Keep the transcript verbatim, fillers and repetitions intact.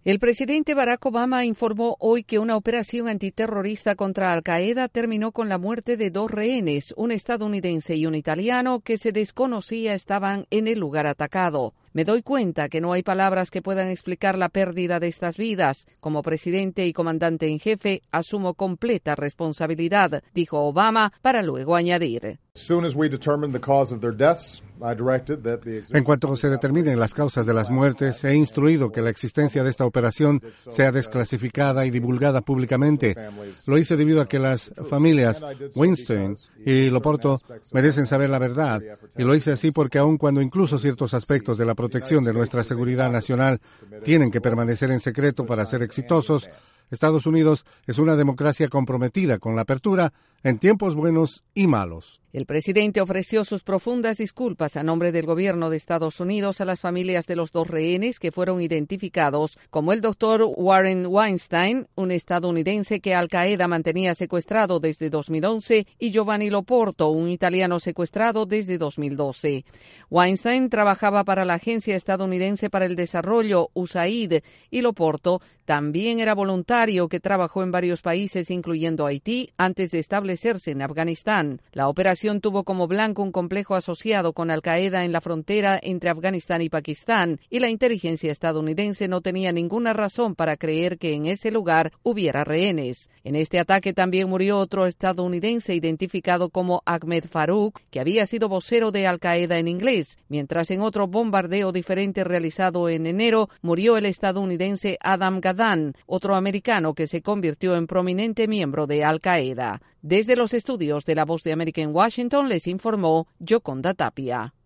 El presidente Barack Obama informó hoy que una operación antiterrorista contra Al-Qaeda terminó con la muerte de dos rehenes, un estadounidense y un italiano, que se desconocía estaban en el lugar atacado. Me doy cuenta que no hay palabras que puedan explicar la pérdida de estas vidas. Como presidente y comandante en jefe, asumo completa responsabilidad, dijo Obama, para luego añadir. En cuanto se determinen las causas de las muertes, he instruido que la existencia de esta operación sea desclasificada y divulgada públicamente. Lo hice debido a que las familias Weinstein y Loporto merecen saber la verdad, y lo hice así porque aun cuando incluso ciertos aspectos de la protección de nuestra seguridad nacional tienen que permanecer en secreto para ser exitosos, Estados Unidos es una democracia comprometida con la apertura en tiempos buenos y malos. El presidente ofreció sus profundas disculpas a nombre del gobierno de Estados Unidos a las familias de los dos rehenes que fueron identificados como el doctor Warren Weinstein, un estadounidense que Al-Qaeda mantenía secuestrado desde dos mil once, y Giovanni Loporto, un italiano secuestrado desde dos mil doce. Weinstein trabajaba para la Agencia Estadounidense para el Desarrollo, U S A I D, y Loporto también era voluntario que trabajó en varios países, incluyendo Haití, antes de establecerse en Afganistán. La operación tuvo como blanco un complejo asociado con Al-Qaeda en la frontera entre Afganistán y Pakistán, y la inteligencia estadounidense no tenía ninguna razón para creer que en ese lugar hubiera rehenes. En este ataque también murió otro estadounidense identificado como Ahmed Farouk, que había sido vocero de Al-Qaeda en inglés, mientras en otro bombardeo diferente realizado en enero murió el estadounidense Adam Gaddan, otro americano que se convirtió en prominente miembro de Al-Qaeda. Desde los estudios de La Voz de América en Washington les informó Yoconda Tapia.